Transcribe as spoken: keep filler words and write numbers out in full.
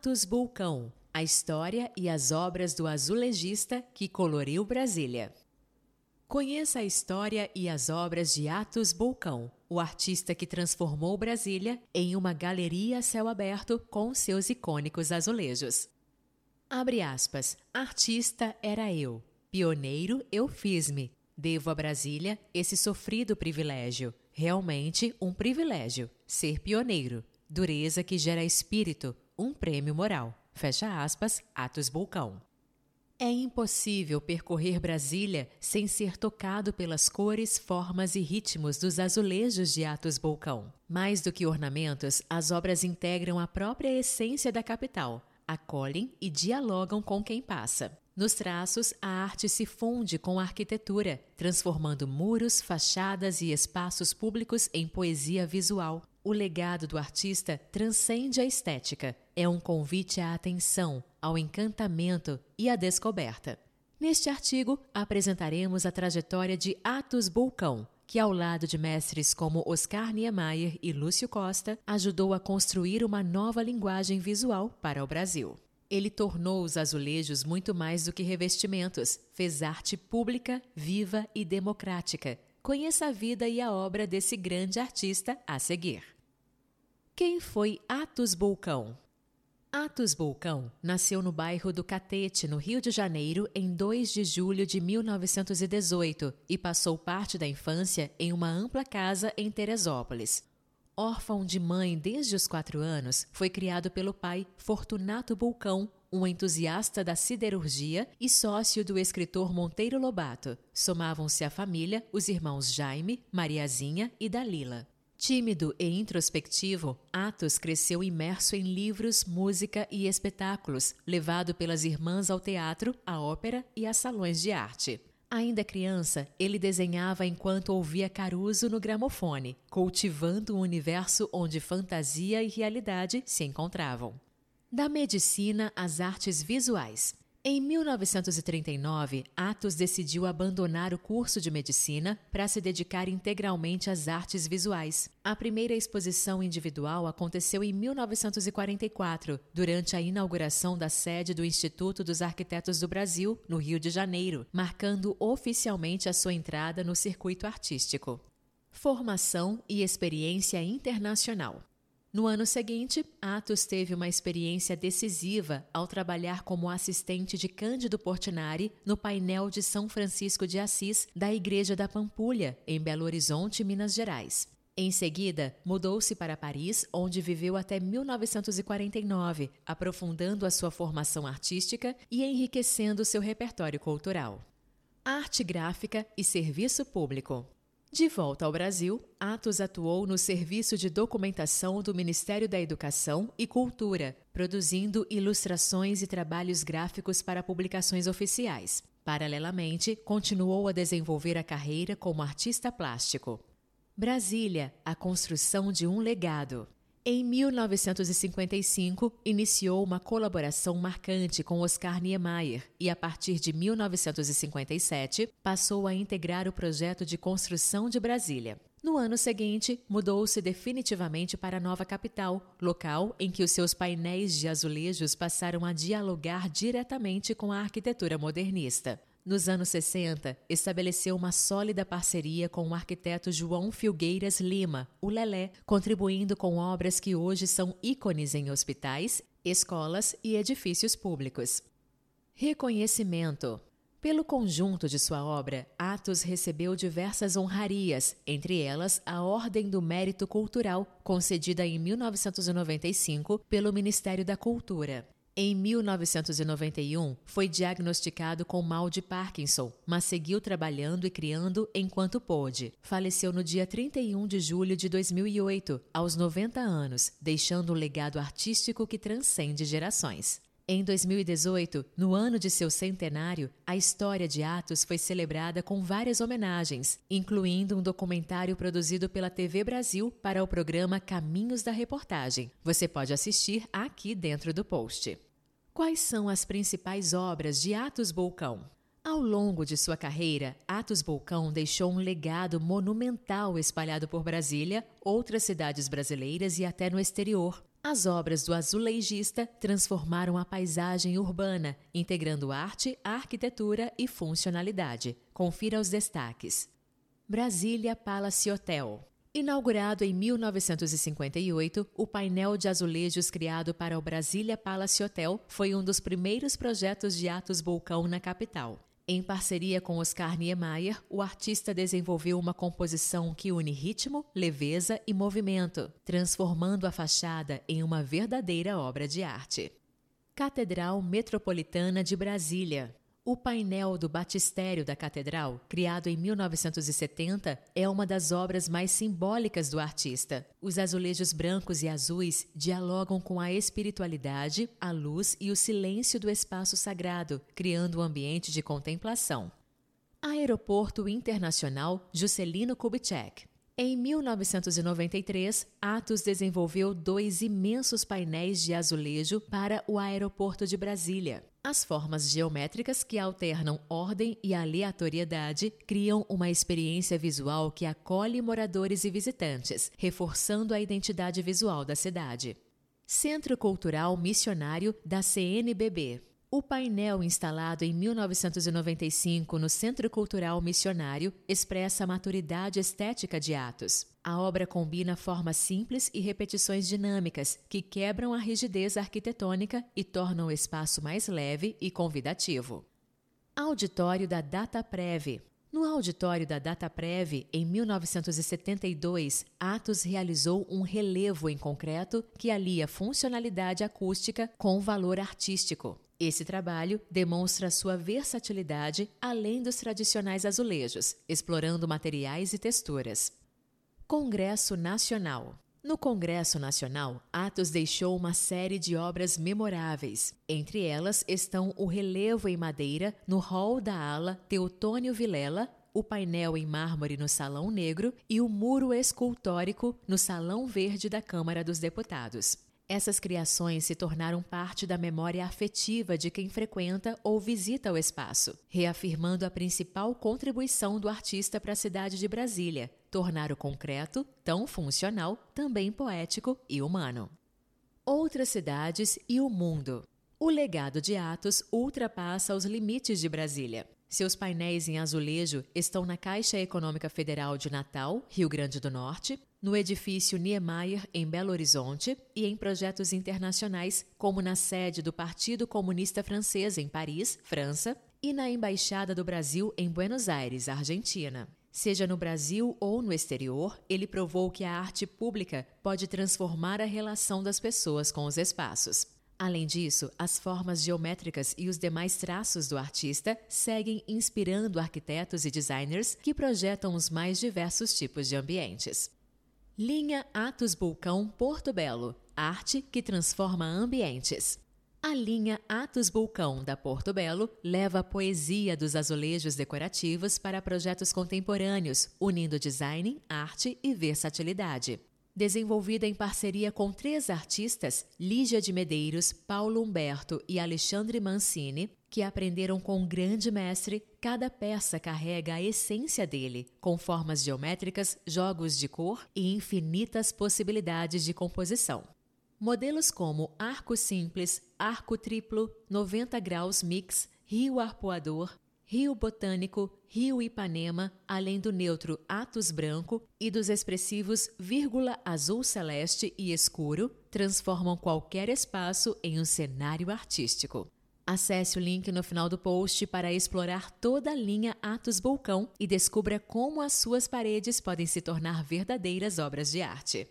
Atos Bulcão, a história e as obras do azulejista que coloriu Brasília. Conheça a história e as obras de Atos Bulcão, o artista que transformou Brasília em uma galeria a céu aberto com seus icônicos azulejos. Abre aspas, artista era eu, pioneiro eu fiz-me, devo a Brasília esse sofrido privilégio, realmente um privilégio, ser pioneiro, dureza que gera espírito, um prêmio moral. Fecha aspas, Atos Bulcão. É impossível percorrer Brasília sem ser tocado pelas cores, formas e ritmos dos azulejos de Atos Bulcão. Mais do que ornamentos, as obras integram a própria essência da capital, acolhem e dialogam com quem passa. Nos traços, a arte se funde com a arquitetura, transformando muros, fachadas e espaços públicos em poesia visual. O legado do artista transcende a estética. É um convite à atenção, ao encantamento e à descoberta. Neste artigo, apresentaremos a trajetória de Atos Bulcão, que ao lado de mestres como Oscar Niemeyer e Lúcio Costa, ajudou a construir uma nova linguagem visual para o Brasil. Ele tornou os azulejos muito mais do que revestimentos, fez arte pública, viva e democrática. Conheça a vida e a obra desse grande artista a seguir. Quem foi Atos Bulcão? Atos Bulcão nasceu no bairro do Catete, no Rio de Janeiro, em dois de julho de mil novecentos e dezoito e passou parte da infância em uma ampla casa em Teresópolis. Órfão de mãe desde os quatro anos, foi criado pelo pai Fortunato Bulcão, um entusiasta da siderurgia e sócio do escritor Monteiro Lobato. Somavam-se à família os irmãos Jaime, Mariazinha e Dalila. Tímido e introspectivo, Atos cresceu imerso em livros, música e espetáculos, levado pelas irmãs ao teatro, à ópera e a salões de arte. Ainda criança, ele desenhava enquanto ouvia Caruso no gramofone, cultivando um universo onde fantasia e realidade se encontravam. Da medicina às artes visuais. Em mil novecentos e trinta e nove, Atos decidiu abandonar o curso de medicina para se dedicar integralmente às artes visuais. A primeira exposição individual aconteceu em mil novecentos e quarenta e quatro, durante a inauguração da sede do Instituto dos Arquitetos do Brasil, no Rio de Janeiro, marcando oficialmente a sua entrada no circuito artístico. Formação e experiência internacional. No ano seguinte, Atos teve uma experiência decisiva ao trabalhar como assistente de Cândido Portinari no painel de São Francisco de Assis da Igreja da Pampulha, em Belo Horizonte, Minas Gerais. Em seguida, mudou-se para Paris, onde viveu até mil novecentos e quarenta e nove, aprofundando a sua formação artística e enriquecendo seu repertório cultural. Arte gráfica e serviço público. De volta ao Brasil, Atos atuou no Serviço de Documentação do Ministério da Educação e Cultura, produzindo ilustrações e trabalhos gráficos para publicações oficiais. Paralelamente, continuou a desenvolver a carreira como artista plástico. Brasília, a construção de um legado. Em mil novecentos e cinquenta e cinco, iniciou uma colaboração marcante com Oscar Niemeyer e, a partir de mil novecentos e cinquenta e sete, passou a integrar o projeto de construção de Brasília. No ano seguinte, mudou-se definitivamente para a nova capital, local em que os seus painéis de azulejos passaram a dialogar diretamente com a arquitetura modernista. Nos anos sessenta, estabeleceu uma sólida parceria com o arquiteto João Filgueiras Lima, o Lelé, contribuindo com obras que hoje são ícones em hospitais, escolas e edifícios públicos. Reconhecimento. Pelo conjunto de sua obra, Atos recebeu diversas honrarias, entre elas a Ordem do Mérito Cultural, concedida em mil novecentos e noventa e cinco pelo Ministério da Cultura. Em mil novecentos e noventa e um, foi diagnosticado com mal de Parkinson, mas seguiu trabalhando e criando enquanto pôde. Faleceu no dia trinta e um de julho de dois mil e oito, aos noventa anos, deixando um legado artístico que transcende gerações. Em dois mil e dezoito, no ano de seu centenário, a história de Atos foi celebrada com várias homenagens, incluindo um documentário produzido pela T V Brasil para o programa Caminhos da Reportagem. Você pode assistir aqui dentro do post. Quais são as principais obras de Atos Bulcão? Ao longo de sua carreira, Atos Bulcão deixou um legado monumental espalhado por Brasília, outras cidades brasileiras e até no exterior. As obras do azulejista transformaram a paisagem urbana, integrando arte, arquitetura e funcionalidade. Confira os destaques. Brasília Palace Hotel. Inaugurado em mil novecentos e cinquenta e oito, o painel de azulejos criado para o Brasília Palace Hotel foi um dos primeiros projetos de Atos Bulcão na capital. Em parceria com Oscar Niemeyer, o artista desenvolveu uma composição que une ritmo, leveza e movimento, transformando a fachada em uma verdadeira obra de arte. Catedral Metropolitana de Brasília. O painel do batistério da catedral, criado em mil novecentos e setenta, é uma das obras mais simbólicas do artista. Os azulejos brancos e azuis dialogam com a espiritualidade, a luz e o silêncio do espaço sagrado, criando um ambiente de contemplação. Aeroporto Internacional Juscelino Kubitschek. Em mil novecentos e noventa e três, Atos desenvolveu dois imensos painéis de azulejo para o aeroporto de Brasília. As formas geométricas que alternam ordem e aleatoriedade criam uma experiência visual que acolhe moradores e visitantes, reforçando a identidade visual da cidade. Centro Cultural Missionário da C N B B. O painel instalado em mil novecentos e noventa e cinco no Centro Cultural Missionário expressa a maturidade estética de Atos. A obra combina formas simples e repetições dinâmicas que quebram a rigidez arquitetônica e tornam o espaço mais leve e convidativo. Auditório da Dataprev. No auditório da Dataprev, em mil novecentos e setenta e dois, Atos realizou um relevo em concreto que alia funcionalidade acústica com valor artístico. Esse trabalho demonstra sua versatilidade além dos tradicionais azulejos, explorando materiais e texturas. Congresso Nacional. No Congresso Nacional, Atos deixou uma série de obras memoráveis. Entre elas estão o relevo em madeira no hall da ala Teutônio Vilela, o painel em mármore no Salão Negro e o muro escultórico no Salão Verde da Câmara dos Deputados. Essas criações se tornaram parte da memória afetiva de quem frequenta ou visita o espaço, reafirmando a principal contribuição do artista para a cidade de Brasília, tornar o concreto, tão funcional, também poético e humano. Outras cidades e o mundo. O legado de Atos ultrapassa os limites de Brasília. Seus painéis em azulejo estão na Caixa Econômica Federal de Natal, Rio Grande do Norte, no edifício Niemeyer, em Belo Horizonte, e em projetos internacionais, como na sede do Partido Comunista Francês, em Paris, França, e na Embaixada do Brasil, em Buenos Aires, Argentina. Seja no Brasil ou no exterior, ele provou que a arte pública pode transformar a relação das pessoas com os espaços. Além disso, as formas geométricas e os demais traços do artista seguem inspirando arquitetos e designers que projetam os mais diversos tipos de ambientes. Linha Atos Bulcão Porto Belo, arte que transforma ambientes. A linha Atos Bulcão da Porto Belo leva a poesia dos azulejos decorativos para projetos contemporâneos, unindo design, arte e versatilidade. Desenvolvida em parceria com três artistas, Lígia de Medeiros, Paulo Humberto e Alexandre Mancini, que aprenderam com um grande mestre, cada peça carrega a essência dele, com formas geométricas, jogos de cor e infinitas possibilidades de composição. Modelos como arco simples, arco triplo, noventa graus mix, rio arpoador, rio botânico, rio Ipanema, além do neutro Atos branco e dos expressivos vírgula azul celeste e escuro, transformam qualquer espaço em um cenário artístico. Acesse o link no final do post para explorar toda a linha Atos Bulcão e descubra como as suas paredes podem se tornar verdadeiras obras de arte.